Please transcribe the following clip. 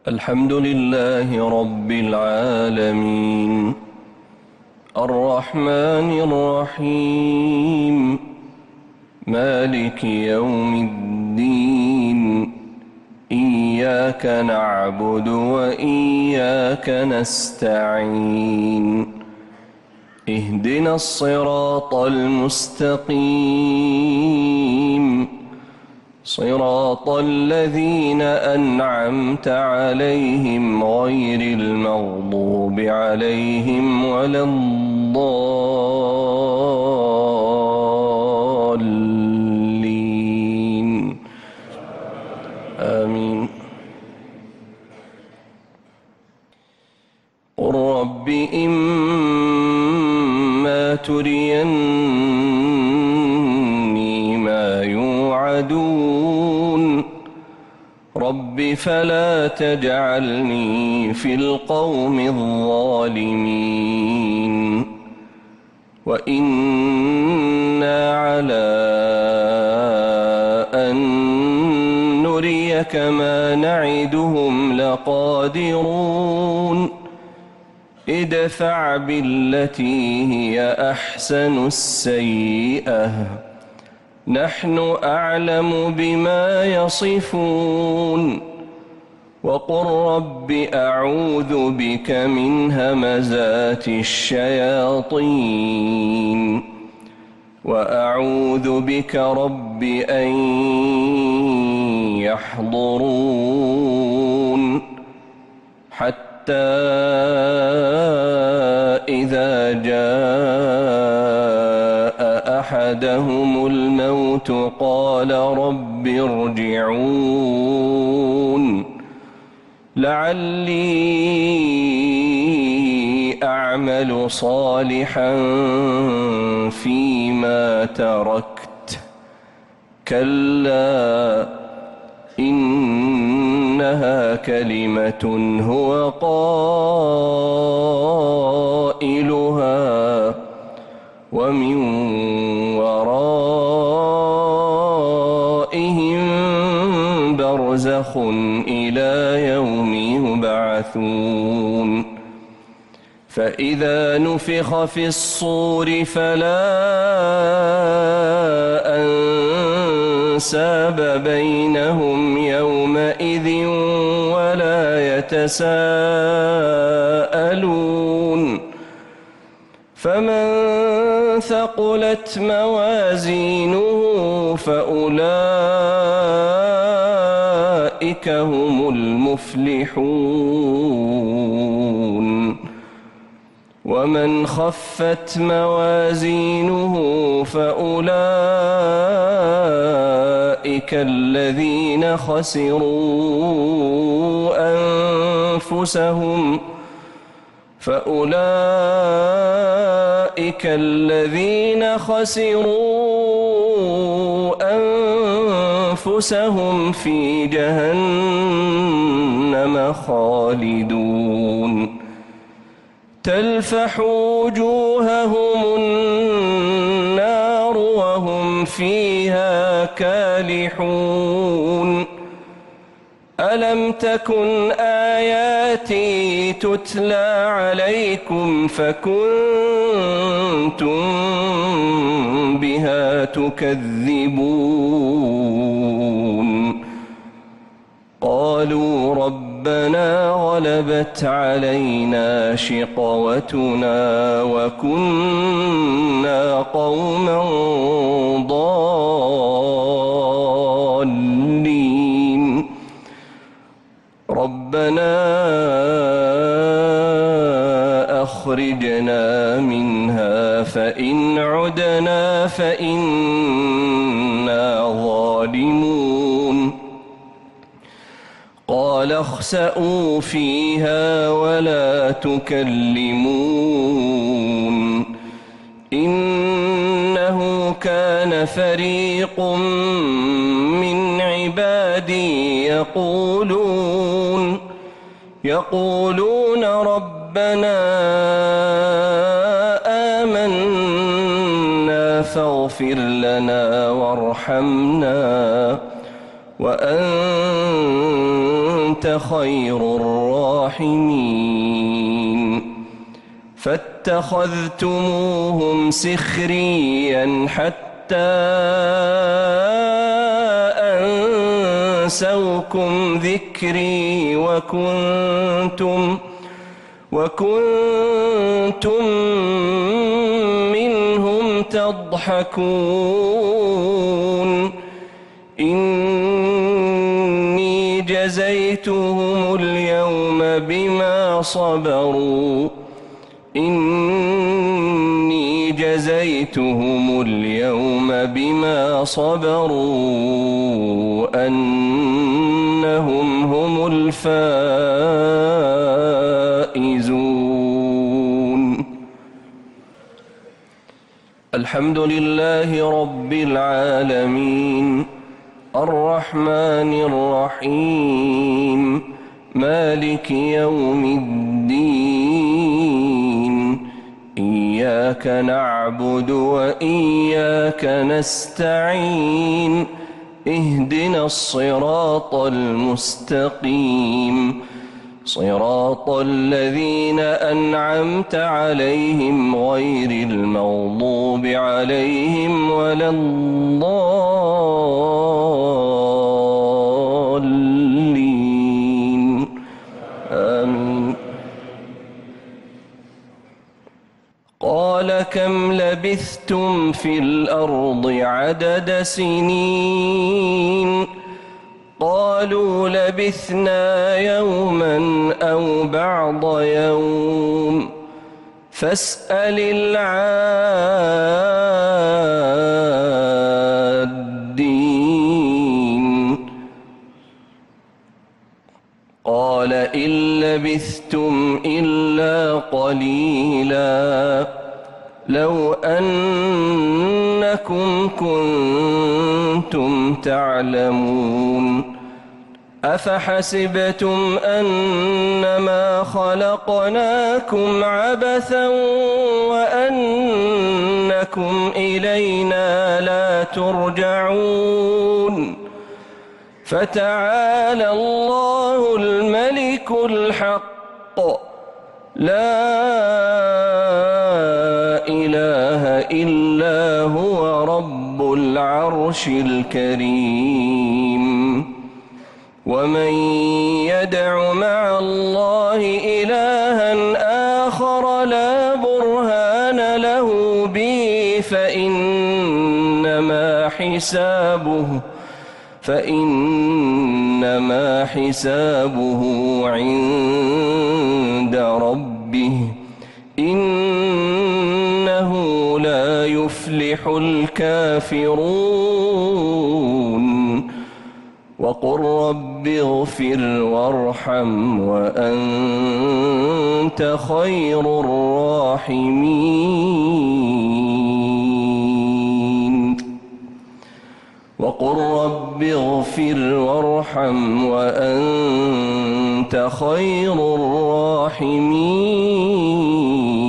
الحمد لله رب العالمين الرحمن الرحيم مالك يوم الدين إياك نعبد وإياك نستعين اهدنا الصراط المستقيم صراط الذين أنعمت عليهم غير المغضوب عليهم ولا الضالين آمين. قل رب إما تريني ما يوعدون رب فلا تجعلني في القوم الظالمين وإنا على أن نريك ما نعدهم لقادرون ادفع بالتي هي أحسن السيئة نحن أعلم بما يصفون وقل رب أعوذ بك من همزات الشياطين وأعوذ بك رب أن يحضرون حتى إذا جاء أحدهم الموت قال رب ارجعون لعلي أعمل صالحا فيما تركت كلا إنها كلمة هو قائلها ومن ورائهم برزخ إلى يوم يبعثون فإذا نفخ في الصور فلا أنساب بينهم يومئذ ولا يتساءلون فمن ثقلت موازينه فأولئك هم المفلحون ومن خفت موازينه فأولئك الذين خسروا أنفسهم في جهنم خالدون تلفح وجوههم النار وهم فيها كالحون ألم تكن آياتي تتلى عليكم فكنتم بها تكذبون قالوا ربنا غلبت علينا شقوتنا وكنا قوما ضالين ربنا أخرجنا منها فإن عدنا فإنا ظالمون قال اخسئوا فيها ولا تكلمون إنه كان فريق من عبادي يقولون ربنا آمنا فاغفر لنا وارحمنا وأنت وأنت خير الراحمين فاتخذتموهم سخريا حتى أنسوكم ذكري وكنتم منهم تضحكون إني جزيتهم اليوم بما صبروا أنهم هم الفائزون. الحمد لله رب العالمين الرحمن الرحيم مالك يوم الدين إياك نعبد وإياك نستعين اهدنا الصراط المستقيم صراط الذين أنعمت عليهم غير المغضوب عليهم ولا الضالين آمين. قال كم لبثتم في الأرض عدد سنين قالوا لبثنا يوما أو بعض يوم فاسأل العادين قال إن لبثتم إلا قليلا لو أنكم كنتم تعلمون أفحسبتم أنما خلقناكم عبثا وأنكم إلينا لا ترجعون فتعالى الله الملك الحق لا إله إلا هو رب العرش الكريم ومن يدع مع الله إلها آخر لا برهان له به فإنما حسابه عند ربه إنه لا يفلح الكافرون وقل رب اغفر وارحم وأنت خير الراحمين وقل رب اغفر وارحم وأنت خير الراحمين